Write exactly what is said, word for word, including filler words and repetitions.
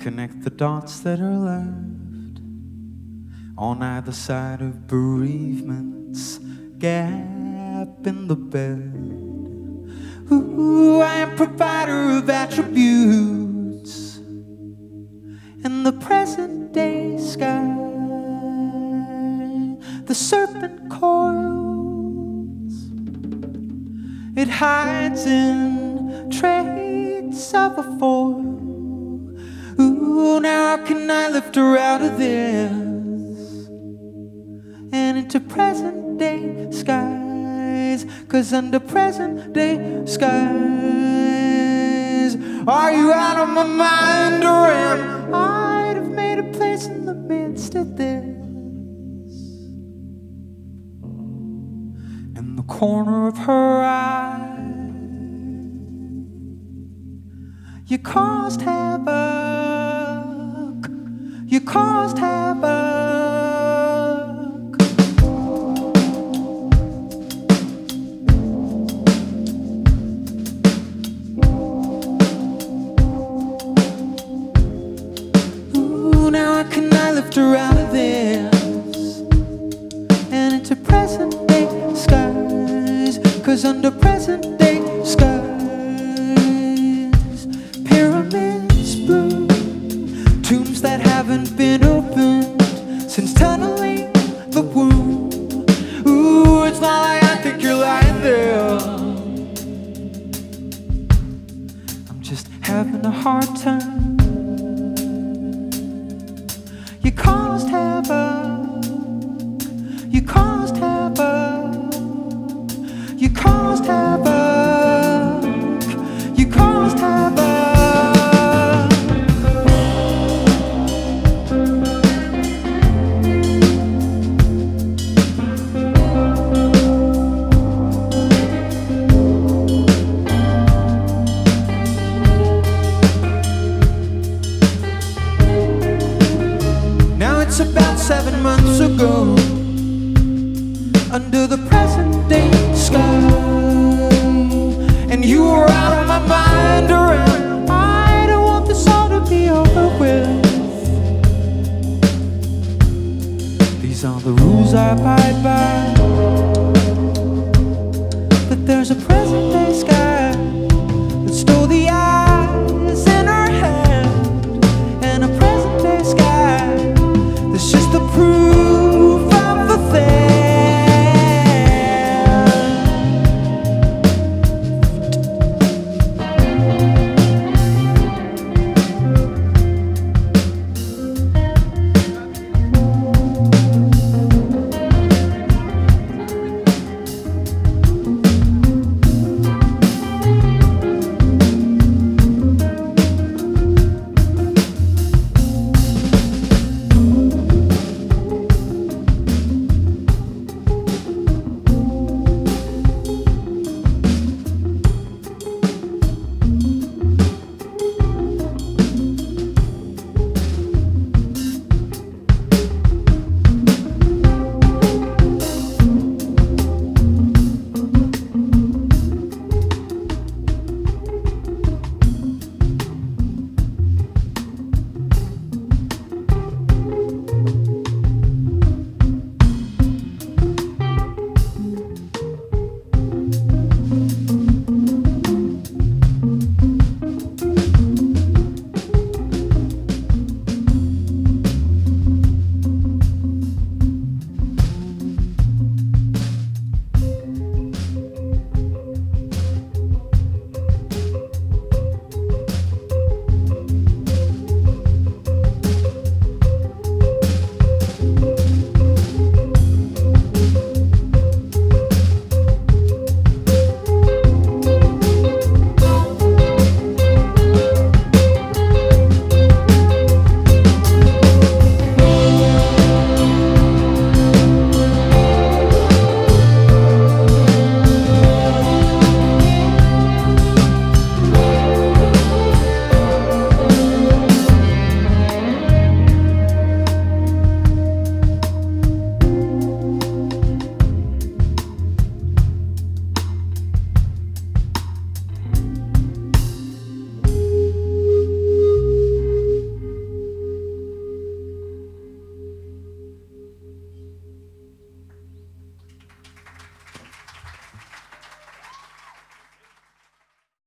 Connect the dots that are left on either side of bereavement's gap in the bed. Ooh, I am provider of attributes in the present day sky. The serpent coils, it hides in traits of a foil. Ooh, now how can I lift her out of this and into present day skies? 'Cause under present day skies, are you out of my mind, or am I have made a place in the midst of this? In the corner of her eye, you caused havoc, you caused havoc. Ooh, now how can I lift her out of this and into present day skies? 'Cause under present day skies, tombs that haven't been opened since tunneling the womb. Ooh, it's not like I think you're lying there. I'm just having a hard time. You caused havoc, you caused havoc, you caused havoc, you caused havoc. It's about seven months ago, under the present day sky, and you were out of my mind around. I don't want this all to be over with. These are the rules I abide by, but there's a present